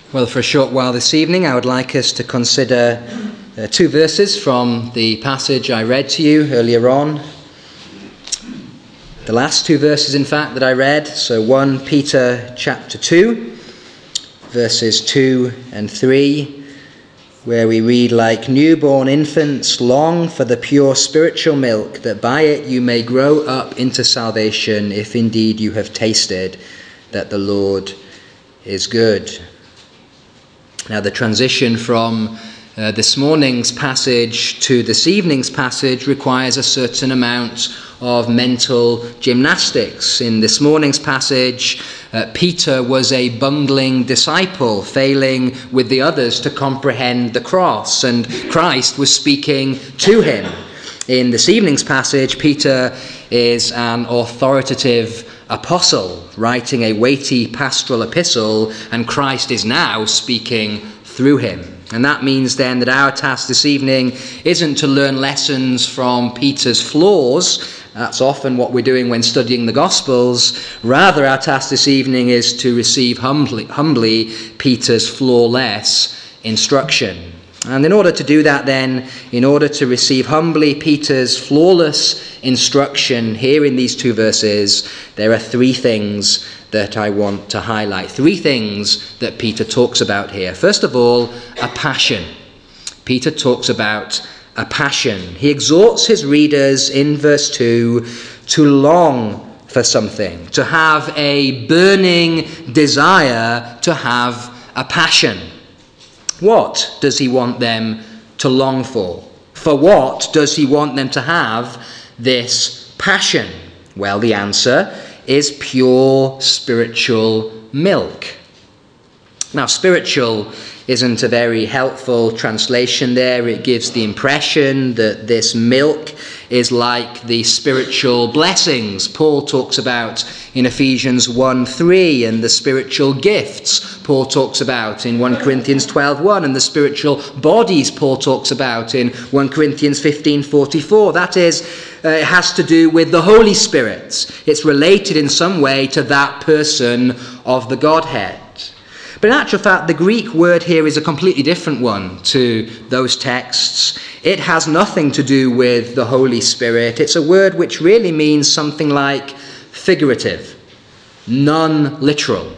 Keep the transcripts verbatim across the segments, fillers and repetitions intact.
Well, for a short while this evening, I would like us to consider uh, two verses from the passage I read to you earlier on. The last two verses, in fact, that I read. So First Peter chapter two, verses two and three, where we read, "Like newborn infants, long for the pure spiritual milk, that by it you may grow up into salvation, if indeed you have tasted that the Lord is good." Now, the transition from uh, this morning's passage to this evening's passage requires a certain amount of mental gymnastics. In this morning's passage, uh, Peter was a bungling disciple, failing with the others to comprehend the cross, and Christ was speaking to him. In this evening's passage, Peter is an authoritative apostle, writing a weighty pastoral epistle, and Christ is now speaking through him. And that means then that our task this evening isn't to learn lessons from Peter's flaws. That's often what we're doing when studying the Gospels. Rather, our task this evening is to receive humbly, humbly Peter's flawless instruction. And in order to do that then, in order to receive humbly Peter's flawless instruction here in these two verses, there are three things that I want to highlight. Three things that Peter talks about here. First of all, a passion. Peter talks about a passion. He exhorts his readers in verse two to long for something, to have a burning desire, to have a passion. What does he want them to long for? For what does he want them to have this passion? Well, the answer is pure spiritual milk. Now, spiritual isn't a very helpful translation there. It gives the impression that this milk is like the spiritual blessings Paul talks about in Ephesians one three, and the spiritual gifts Paul talks about in First Corinthians twelve one, and the spiritual bodies Paul talks about in First Corinthians fifteen forty-four. That is, uh, it has to do with the Holy Spirit. It's related in some way to that person of the Godhead. But in actual fact, the Greek word here is a completely different one to those texts. It has nothing to do with the Holy Spirit. It's a word which really means something like figurative, non-literal.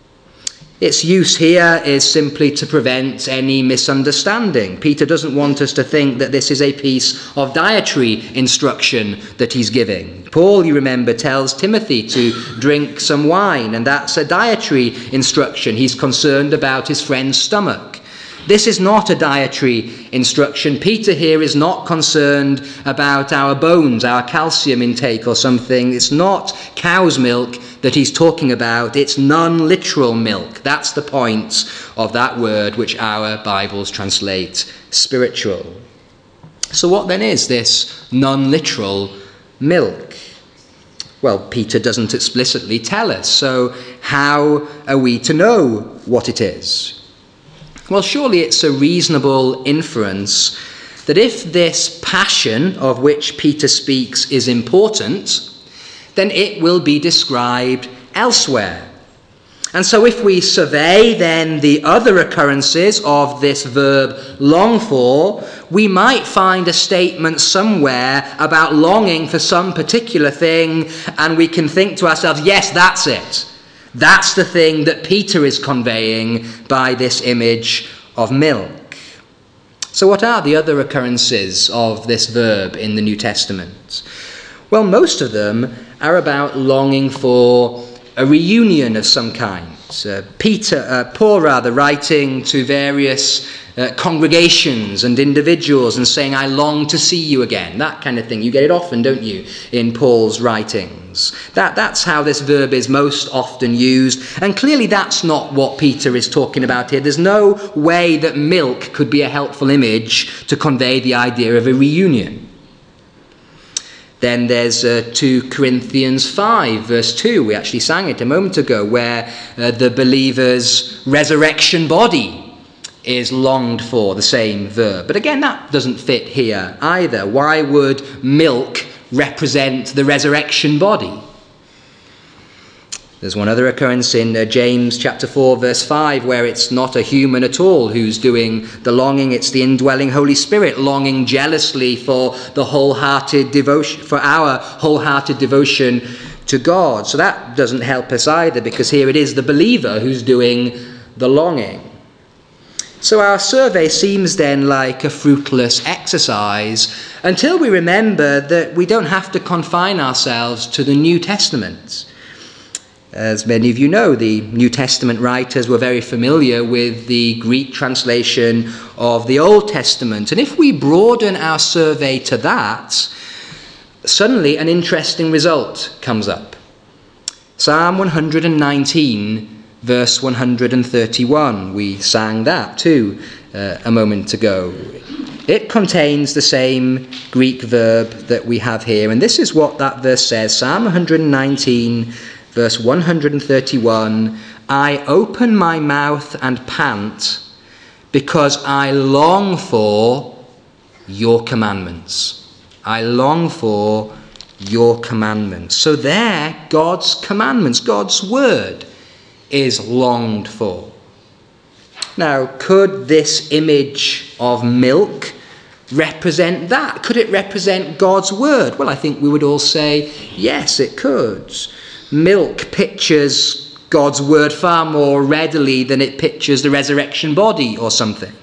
Its use here is simply to prevent any misunderstanding. Peter doesn't want us to think that this is a piece of dietary instruction that he's giving. Paul, you remember, tells Timothy to drink some wine, and that's a dietary instruction. He's concerned about his friend's stomach. This is not a dietary instruction. Peter here is not concerned about our bones, our calcium intake or something. It's not cow's milk that he's talking about. It's non-literal milk. That's the point of that word which our Bibles translate spiritual. So what then is this non-literal milk? Well, Peter doesn't explicitly tell us. So how are we to know what it is? Well, surely it's a reasonable inference that if this passion of which Peter speaks is important, then it will be described elsewhere. And so if we survey then the other occurrences of this verb long for, we might find a statement somewhere about longing for some particular thing, and we can think to ourselves, yes, that's it. That's the thing that Peter is conveying by this image of milk. So what are the other occurrences of this verb in the New Testament? Well, most of them are about longing for a reunion of some kind. Uh, Peter, uh, Paul rather, writing to various uh, congregations and individuals and saying, I long to see you again. That kind of thing. You get it often, don't you, in Paul's writings. That, that's how this verb is most often used. And clearly that's not what Peter is talking about here. There's no way that milk could be a helpful image to convey the idea of a reunion. Then there's uh, Second Corinthians five, verse two. We actually sang it a moment ago, where uh, the believer's resurrection body is longed for, the same verb. But again, that doesn't fit here either. Why would milk represent the resurrection body? There's one other occurrence in uh, James chapter four, verse five, where it's not a human at all who's doing the longing. It's the indwelling Holy Spirit longing jealously for the wholehearted devotion, for our wholehearted devotion to God. So that doesn't help us either, because here it is the believer who's doing the longing. So our survey seems then like a fruitless exercise until we remember that we don't have to confine ourselves to the New Testament. As many of you know, the New Testament writers were very familiar with the Greek translation of the Old Testament. And if we broaden our survey to that, suddenly an interesting result comes up. Psalm one hundred nineteen, verse one hundred thirty-one. We sang that too uh, a moment ago. It contains the same Greek verb that we have here. And this is what that verse says. Psalm one hundred nineteen, verse one hundred thirty-one. I open my mouth and pant because I long for your commandments. I long for your commandments. So there, God's commandments, God's word is longed for. Now, could this image of milk represent that? Could it represent God's word? Well, I think we would all say, yes, it could. Milk pictures God's word far more readily than it pictures the resurrection body or something.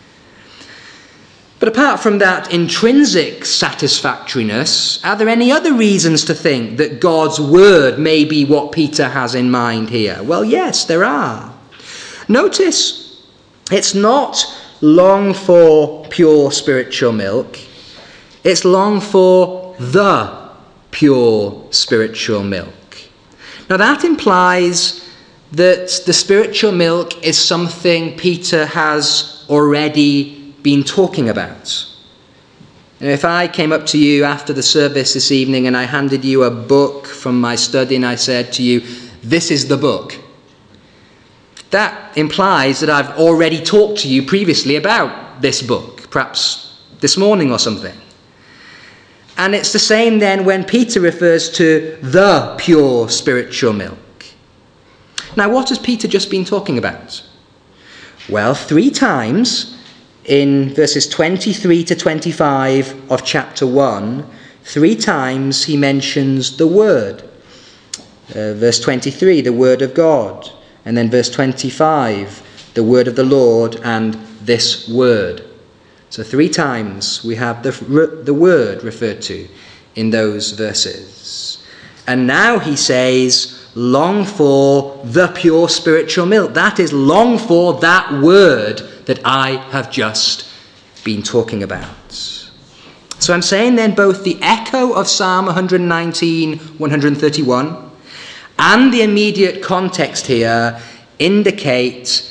But apart from that intrinsic satisfactoriness, are there any other reasons to think that God's word may be what Peter has in mind here? Well, yes, there are. Notice, it's not long for pure spiritual milk. It's long for the pure spiritual milk. Now that implies that the spiritual milk is something Peter has already been talking about. And if I came up to you after the service this evening and I handed you a book from my study and I said to you, this is the book, that implies that I've already talked to you previously about this book, perhaps this morning or something. And it's the same then when Peter refers to the pure spiritual milk. Now, what has Peter just been talking about? Well, three times in verses twenty-three to twenty-five of chapter one, three times he mentions the word. Uh, verse twenty-three, the word of God. And then verse twenty-five, the word of the Lord and this word. So three times we have the, the word referred to in those verses. And now he says, long for the pure spiritual milk. That is, long for that word that I have just been talking about. So I'm saying then both the echo of Psalm one nineteen, one thirty-one and the immediate context here indicate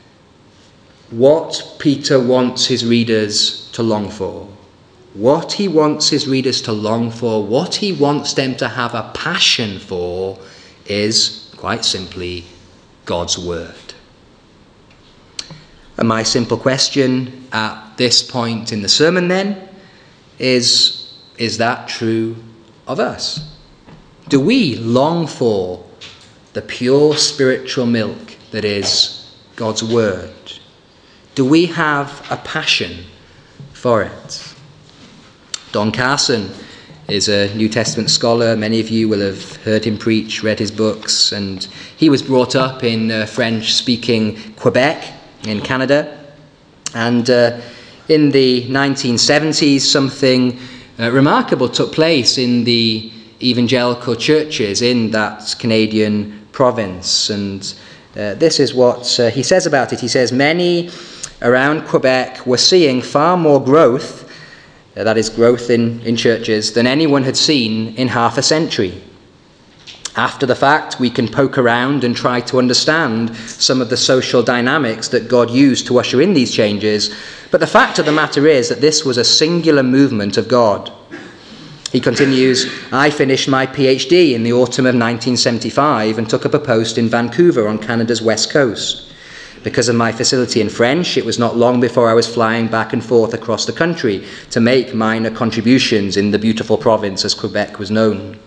what Peter wants his readers to long for. What he wants his readers to long for, what he wants them to have a passion for, is, quite simply, God's word. And my simple question at this point in the sermon then is, is that true of us? Do we long for the pure spiritual milk that is God's word? Do we have a passion for it? Don Carson is a New Testament scholar. Many of you will have heard him preach, read his books, and he was brought up in uh, French-speaking Quebec in Canada. And uh, in the nineteen seventies, something uh, remarkable took place in the evangelical churches in that Canadian province. And uh, this is what uh, he says about it. He says, many around Quebec were seeing far more growth, uh, that is growth in, in churches, than anyone had seen in half a century. After the fact, we can poke around and try to understand some of the social dynamics that God used to usher in these changes. But the fact of the matter is that this was a singular movement of God. He continues, I finished my PhD in the autumn of nineteen seventy-five and took up a post in Vancouver on Canada's west coast. Because of my facility in French, it was not long before I was flying back and forth across the country to make minor contributions in the beautiful province as Quebec was known.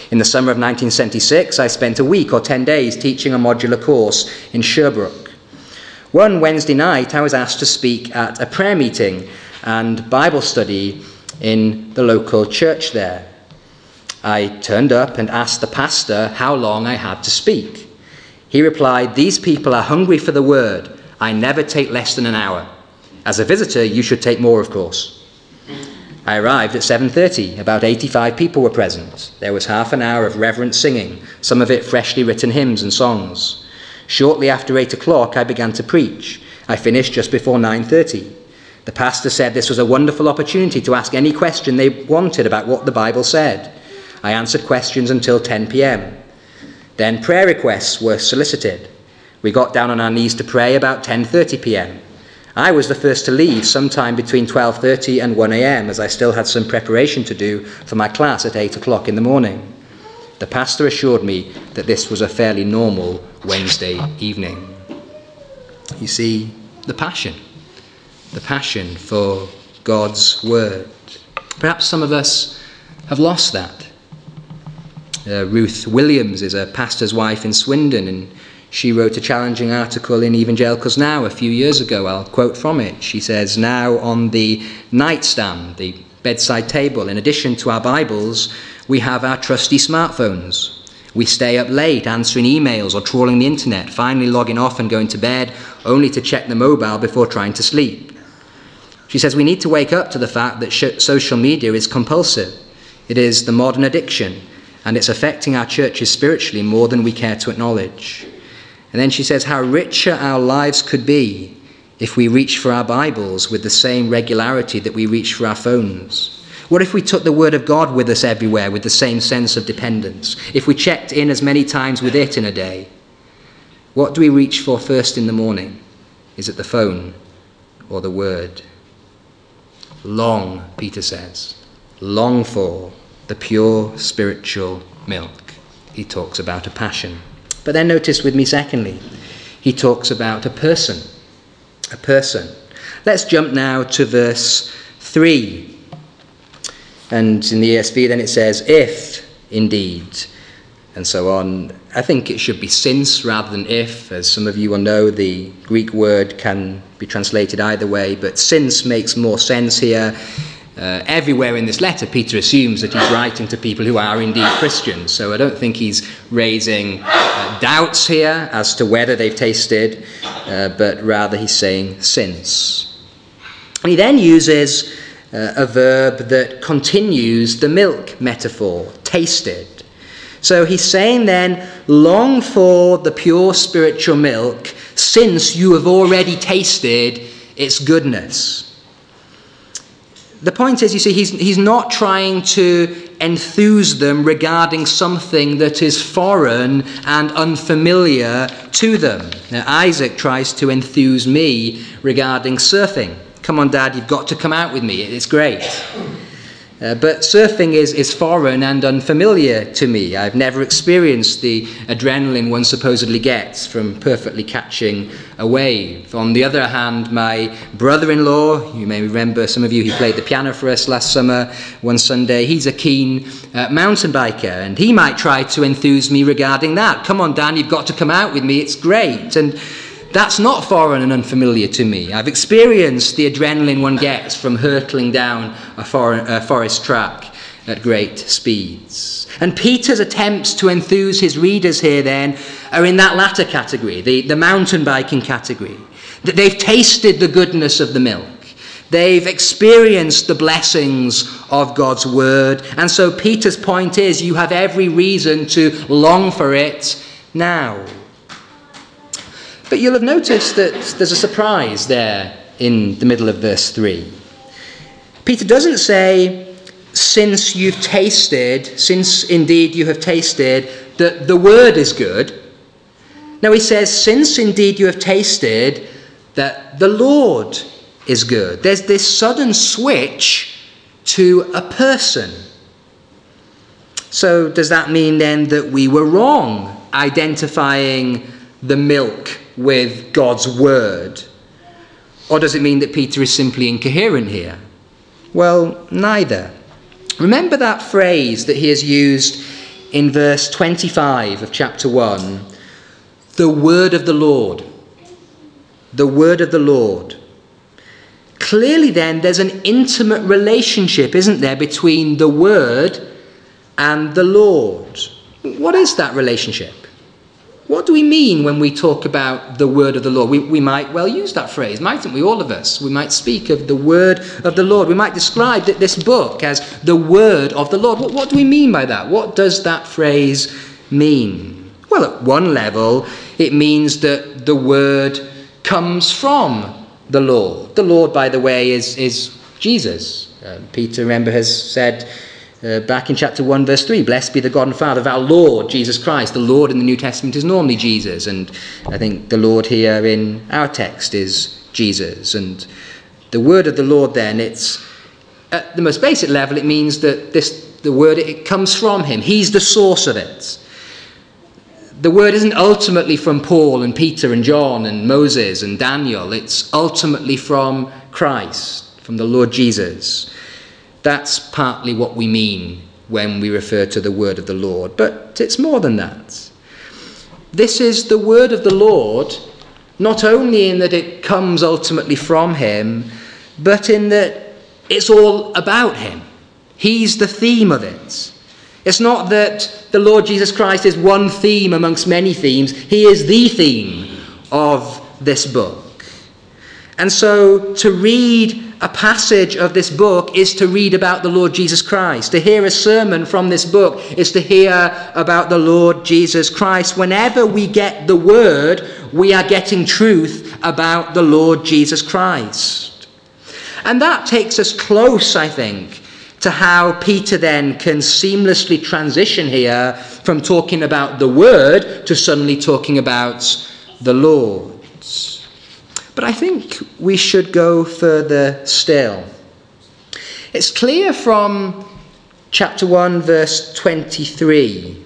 In the summer of nineteen seventy-six, I spent a week or ten days teaching a modular course in Sherbrooke. One Wednesday night, I was asked to speak at a prayer meeting and Bible study in the local church there. I turned up and asked the pastor how long I had to speak. He replied, "These people are hungry for the word. I never take less than an hour. As a visitor, you should take more, of course." I arrived at seven thirty. About eighty-five people were present. There was half an hour of reverent singing, some of it freshly written hymns and songs. Shortly after eight o'clock, I began to preach. I finished just before nine thirty. The pastor said this was a wonderful opportunity to ask any question they wanted about what the Bible said. I answered questions until ten p.m. Then prayer requests were solicited. We got down on our knees to pray about ten thirty p.m. I was the first to leave sometime between twelve thirty and one a.m. as I still had some preparation to do for my class at eight o'clock in the morning. The pastor assured me that this was a fairly normal Wednesday evening. You see, the passion, the passion for God's word. Perhaps some of us have lost that. Uh, Ruth Williams is a pastor's wife in Swindon, and she wrote a challenging article in Evangelicals Now a few years ago. I'll quote from it. She says, "Now on the nightstand, the bedside table, in addition to our Bibles, we have our trusty smartphones. We stay up late answering emails or trawling the internet, finally logging off and going to bed, only to check the mobile before trying to sleep." She says we need to wake up to the fact that sh- social media is compulsive. It is the modern addiction, and it's affecting our churches spiritually more than we care to acknowledge. And then she says how richer our lives could be if we reach for our Bibles with the same regularity that we reach for our phones. What if we took the Word of God with us everywhere with the same sense of dependence? If we checked in as many times with it in a day? What do we reach for first in the morning? Is it the phone or the Word? Long, Peter says, long for the pure spiritual milk. He talks about a passion. But then notice with me, secondly, he talks about a person. A person. Let's jump now to verse three. And in the E S V then it says, "If indeed," and so on. I think it should be since rather than if. As some of you will know, the Greek word can be translated either way, but since makes more sense here. Uh, everywhere in this letter, Peter assumes that he's writing to people who are indeed Christians, so I don't think he's raising uh, doubts here as to whether they've tasted, uh, but rather he's saying since. And he then uses uh, a verb that continues the milk metaphor, tasted. So he's saying then, long for the pure spiritual milk, since you have already tasted its goodness. The point is, you see, he's, he's not trying to enthuse them regarding something that is foreign and unfamiliar to them. Now, Isaac tries to enthuse me regarding surfing. "Come on, Dad, you've got to come out with me. It's great." Uh, but surfing is, is foreign and unfamiliar to me. I've never experienced the adrenaline one supposedly gets from perfectly catching a wave. On the other hand, my brother-in-law, you may remember, some of you, he played the piano for us last summer, one Sunday, he's a keen uh, mountain biker, and he might try to enthuse me regarding that. "Come on, Dan, you've got to come out with me, it's great." And that's not foreign and unfamiliar to me. I've experienced the adrenaline one gets from hurtling down a, for- a forest track at great speeds. And Peter's attempts to enthuse his readers here then are in that latter category, the, the mountain biking category. That they've tasted the goodness of the milk. They've experienced the blessings of God's word. And so Peter's point is, you have every reason to long for it now. But you'll have noticed that there's a surprise there in the middle of verse three. Peter doesn't say, since you've tasted, since indeed you have tasted that the word is good. No, he says, since indeed you have tasted that the Lord is good. There's this sudden switch to a person. So does that mean then that we were wrong identifying the milk with God's word? Or does it mean that Peter is simply incoherent here? Well, neither. Remember that phrase that he has used in verse twenty-five of chapter one, the word of the Lord. The word of the Lord. Clearly then, there's an intimate relationship, isn't there, between the word and the Lord. What is that relationship? What do we mean when we talk about the word of the Lord? We, we might well use that phrase, mightn't we, all of us? We might speak of the word of the Lord. We might describe this book as the word of the Lord. What, what do we mean by that? What does that phrase mean? Well, at one level, it means that the word comes from the Lord. The Lord, by the way, is, is Jesus. Uh, Peter, remember, has said uh, back in chapter one, verse three, blessed be the God and Father of our Lord Jesus Christ. The Lord in the New Testament is normally Jesus, and I think the Lord here in our text is Jesus. And the word of the Lord then, it's at the most basic level, it means that this the word, it comes from him. He's the source of it. The word isn't ultimately from Paul and Peter and John and Moses and Daniel. It's ultimately from Christ, from the Lord Jesus. That's partly what we mean when we refer to the word of the Lord. But it's more than that. This is the word of the Lord, not only in that it comes ultimately from him, but in that it's all about him. He's the theme of it. It's not that the Lord Jesus Christ is one theme amongst many themes. He is the theme of this book. And so to read a passage of this book is to read about the Lord Jesus Christ. To hear a sermon from this book is to hear about the Lord Jesus Christ. Whenever we get the word, we are getting truth about the Lord Jesus Christ. And that takes us close, I think, to how Peter then can seamlessly transition here from talking about the word to suddenly talking about the Lord. But I think we should go further still. It's clear from chapter one, verse twenty-three,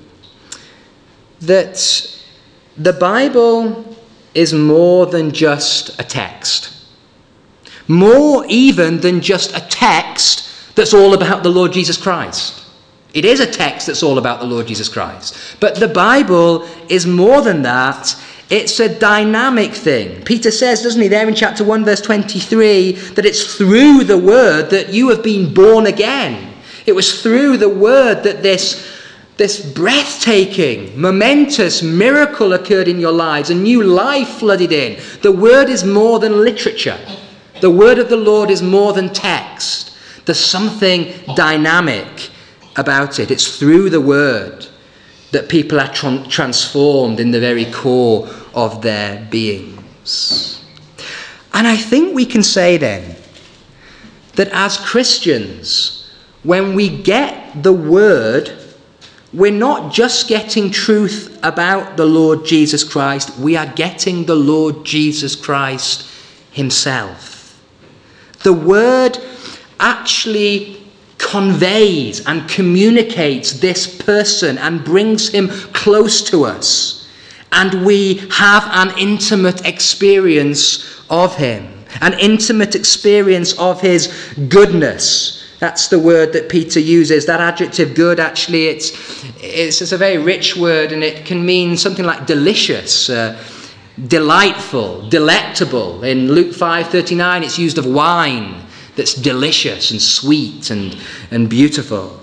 that the Bible is more than just a text. More even than just a text that's all about the Lord Jesus Christ. It is a text that's all about the Lord Jesus Christ. But the Bible is more than that. It's a dynamic thing. Peter says, doesn't he, there in chapter one, verse twenty-three, that it's through the word that you have been born again. It was through the word that this, this breathtaking, momentous miracle occurred in your lives. A new life flooded in. The word is more than literature. The word of the Lord is more than text. There's something dynamic about it. It's through the word that people are tra- transformed in the very core of their beings. And I think we can say then that as Christians, when we get the word, we're not just getting truth about the Lord Jesus Christ, we are getting the Lord Jesus Christ himself. The word actually conveys and communicates this person and brings him close to us. And we have an intimate experience of him, an intimate experience of his goodness. That's the word that Peter uses. That adjective good, actually, it's, it's, it's a very rich word, and it can mean something like delicious, uh, delightful, delectable. In Luke five thirty-nine, it's used of wine that's delicious and sweet and, and beautiful.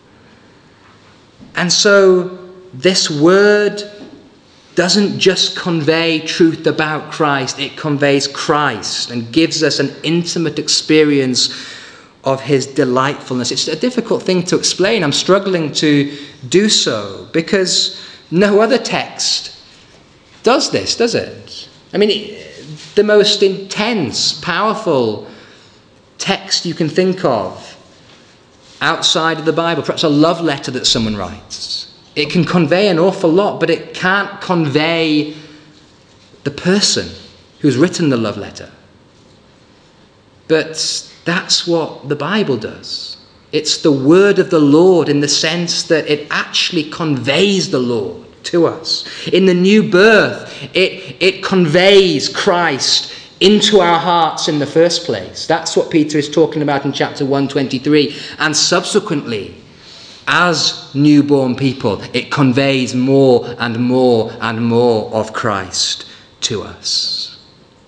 And so this word doesn't just convey truth about Christ, it conveys Christ and gives us an intimate experience of his delightfulness. It's a difficult thing to explain. I'm struggling to do so because no other text does this, does it? I mean, it, the most intense, powerful text you can think of outside of the Bible, perhaps a love letter that someone writes. It can convey an awful lot, but it can't convey the person who's written the love letter. But that's what the Bible does. It's the word of the Lord in the sense that it actually conveys the Lord to us. In the new birth, it, it conveys Christ into our hearts in the first place. That's what Peter is talking about in chapter one twenty-three. And subsequently, as newborn people, it conveys more and more and more of Christ to us.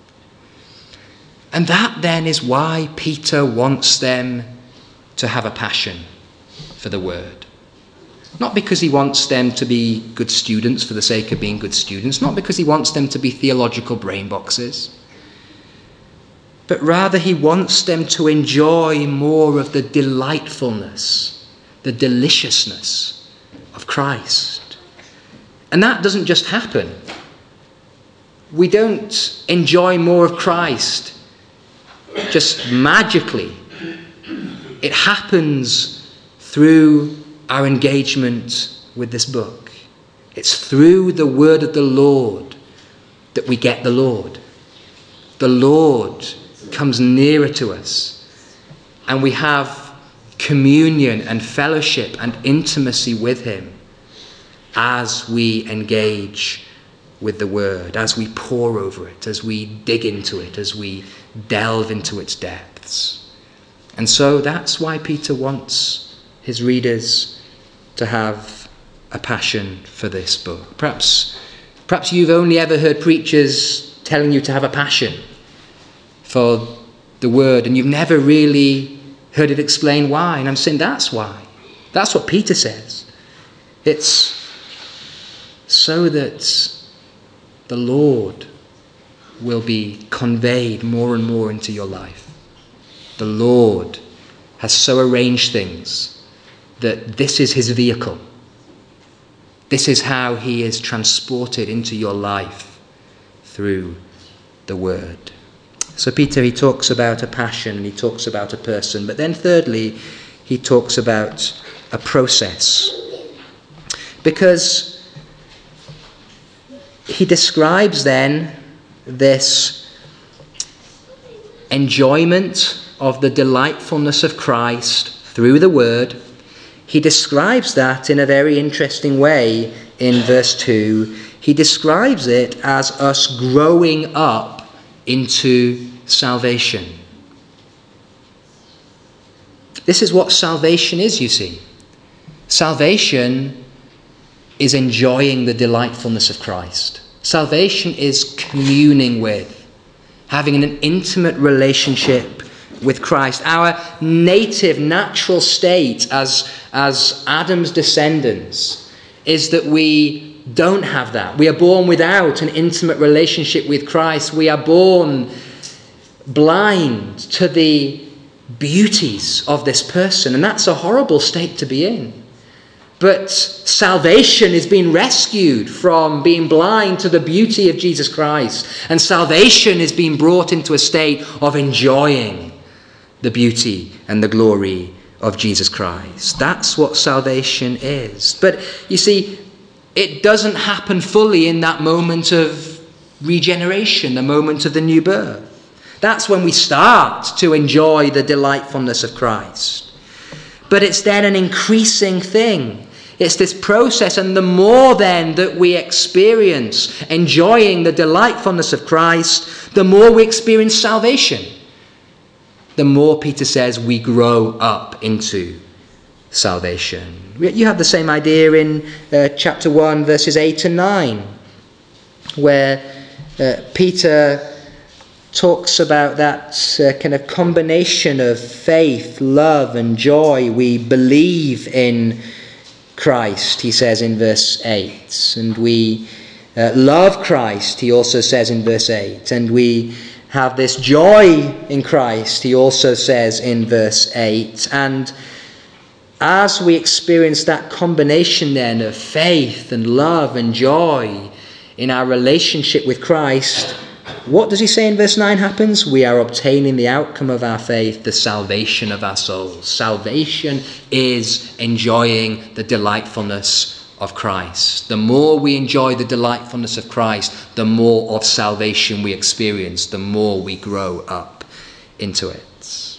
And that then is why Peter wants them to have a passion for the word. Not because he wants them to be good students for the sake of being good students, not because he wants them to be theological brain boxes, but rather he wants them to enjoy more of the delightfulness, the deliciousness of Christ. And that doesn't just happen. We don't enjoy more of Christ just magically. It happens through our engagement with this book. It's through the word of the Lord that we get the Lord. The Lord comes nearer to us, and we have communion and fellowship and intimacy with him as we engage with the word, as we pore over it, as we dig into it, as we delve into its depths. And so that's why Peter wants his readers to have a passion for this book. Perhaps, perhaps you've only ever heard preachers telling you to have a passion for the word, and you've never really heard it explain why. And I'm saying that's why. That's what Peter says. It's so that the Lord will be conveyed more and more into your life. The Lord has so arranged things that this is his vehicle. This is how he is transported into your life through the word. So Peter, he talks about a passion and he talks about a person. But then thirdly, he talks about a process. Because he describes then this enjoyment of the delightfulness of Christ through the word. He describes that in a very interesting way in verse two. He describes it as us growing up into salvation. This is what salvation is, you see. Salvation is enjoying the delightfulness of Christ. Salvation is communing with, having an intimate relationship with Christ. Our native, natural state as, as Adam's descendants is that we don't have that. We are born without an intimate relationship with Christ. We are born blind to the beauties of this person, and that's a horrible state to be in. But salvation is being rescued from being blind to the beauty of Jesus Christ, and salvation is being brought into a state of enjoying the beauty and the glory of Jesus Christ. That's what salvation is. But you see, it doesn't happen fully in that moment of regeneration, the moment of the new birth. That's when we start to enjoy the delightfulness of Christ. But it's then an increasing thing. It's this process, and the more then that we experience enjoying the delightfulness of Christ, the more we experience salvation. The more, Peter says, we grow up into salvation. You have the same idea in uh, chapter one, verses eight and nine, where uh, Peter talks about that uh, kind of combination of faith, love, and joy. We believe in Christ, he says in verse eight, and we uh, love Christ, he also says in verse eight, and we have this joy in Christ, he also says in verse eight. And as we experience that combination then of faith and love and joy in our relationship with Christ, what does he say in verse nine happens? We are obtaining the outcome of our faith, the salvation of our souls. Salvation is enjoying the delightfulness of Christ. The more we enjoy the delightfulness of Christ, the more of salvation we experience, the more we grow up into it.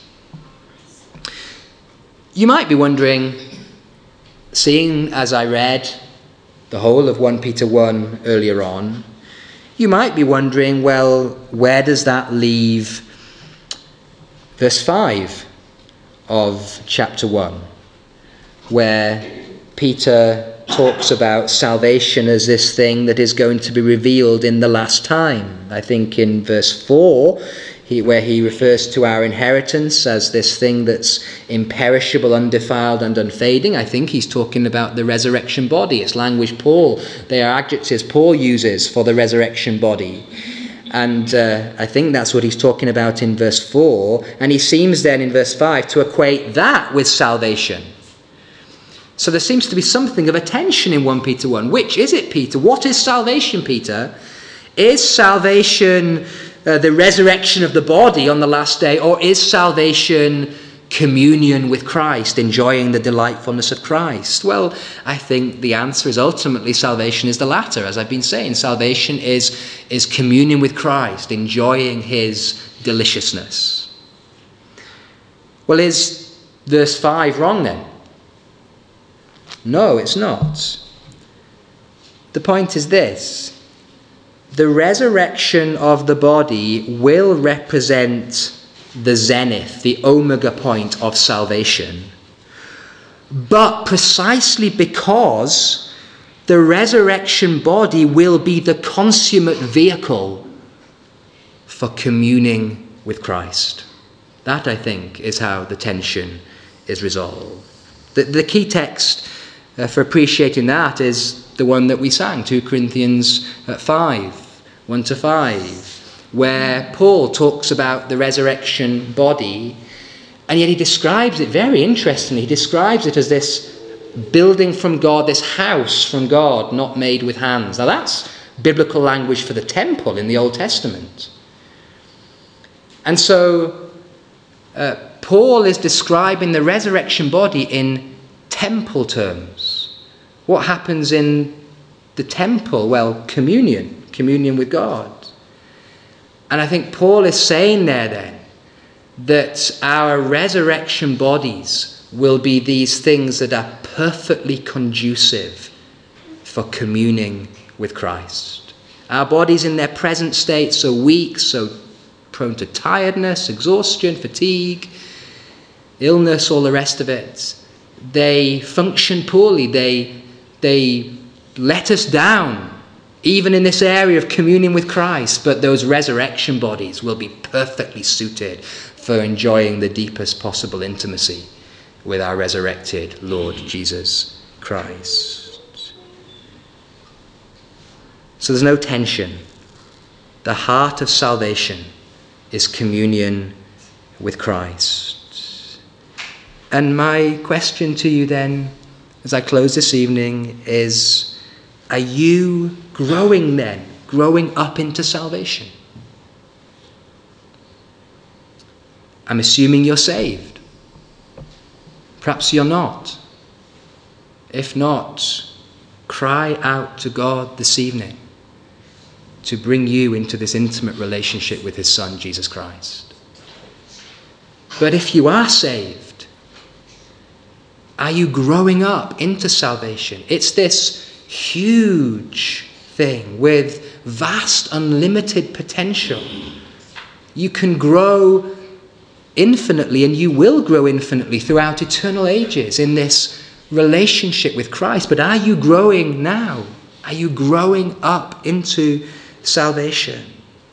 You might be wondering, seeing as I read the whole of First Peter one earlier on, you might be wondering, well, where does that leave verse five of chapter one? where Peter talks about salvation as this thing that is going to be revealed in the last time. I think in verse four, he, where he refers to our inheritance as this thing that's imperishable, undefiled, and unfading, I think he's talking about the resurrection body. It's language Paul, they are adjectives Paul uses for the resurrection body. And uh, I think that's what he's talking about in verse four. And he seems then in verse five to equate that with salvation. So there seems to be something of a tension in First Peter one. Which is it, Peter? What is salvation, Peter? Is salvation uh, the resurrection of the body on the last day, or is salvation communion with Christ, enjoying the delightfulness of Christ? Well, I think the answer is ultimately salvation is the latter. As I've been saying, salvation is, is communion with Christ, enjoying his deliciousness. Well, is verse five wrong then? No, it's not. The point is this: the resurrection of the body will represent the zenith, the omega point of salvation. But precisely because the resurrection body will be the consummate vehicle for communing with Christ. That, I think, is how the tension is resolved. The, the key text uh, for appreciating that is the one that we sang, Second Corinthians five, one to five, where Paul talks about the resurrection body, and yet he describes it very interestingly. He describes it as this building from God, this house from God, not made with hands. Now that's biblical language for the temple in the Old Testament. And so uh, Paul is describing the resurrection body in temple terms. What happens in the temple? Well, communion, communion with God. And I think Paul is saying there then that our resurrection bodies will be these things that are perfectly conducive for communing with Christ. Our bodies in their present state, so weak, so prone to tiredness, exhaustion, fatigue, illness, all the rest of it, they function poorly. They, they let us down, even in this area of communion with Christ. But those resurrection bodies will be perfectly suited for enjoying the deepest possible intimacy with our resurrected Lord Jesus Christ. So there's no tension. The heart of salvation is communion with Christ. And my question to you then, as I close this evening, is, are you growing then, growing up into salvation? I'm assuming you're saved. Perhaps you're not. If not, cry out to God this evening to bring you into this intimate relationship with his Son, Jesus Christ. But if you are saved, are you growing up into salvation? It's this huge thing with vast, unlimited potential. You can grow infinitely, and you will grow infinitely throughout eternal ages in this relationship with Christ. But are you growing now? Are you growing up into salvation?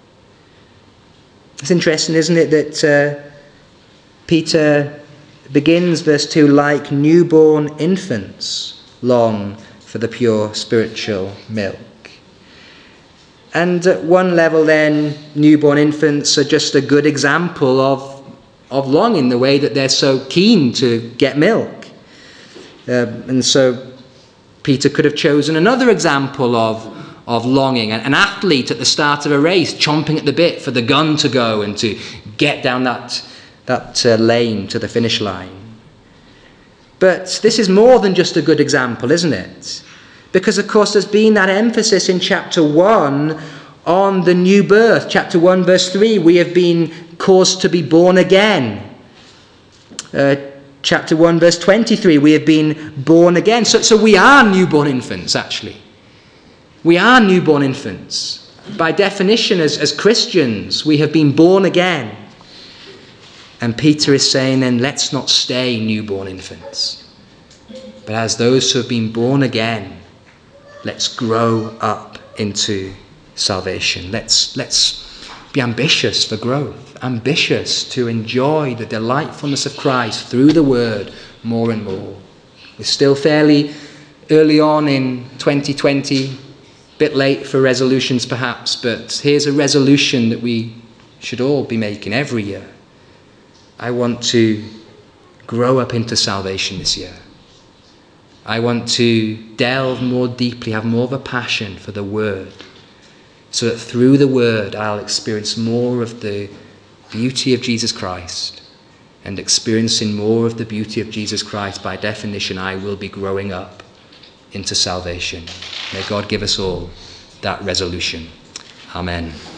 It's interesting, isn't it, that uh, Peter begins verse two, like newborn infants long for the pure spiritual milk. And at one level then, newborn infants are just a good example of, of longing, the way that they're so keen to get milk. Uh, and so Peter could have chosen another example of, of longing, an athlete at the start of a race chomping at the bit for the gun to go and to get down that that uh, lane to the finish line. But this is more than just a good example, isn't it? Because, of course, there's been that emphasis in chapter one on the new birth. Chapter one, verse three, we have been caused to be born again. Uh, chapter one, verse twenty-three, we have been born again. So, so we are newborn infants, actually. We are newborn infants. By definition, as, as Christians, we have been born again. And Peter is saying then, let's not stay newborn infants. but as those who have been born again, let's grow up into salvation. Let's, let's be ambitious for growth, ambitious to enjoy the delightfulness of Christ through the word more and more. We're still fairly early on in twenty twenty, a bit late for resolutions perhaps, but here's a resolution that we should all be making every year. I want to grow up into salvation this year. I want to delve more deeply, have more of a passion for the word, so that through the word I'll experience more of the beauty of Jesus Christ, and experiencing more of the beauty of Jesus Christ, by definition, I will be growing up into salvation. May God give us all that resolution. Amen.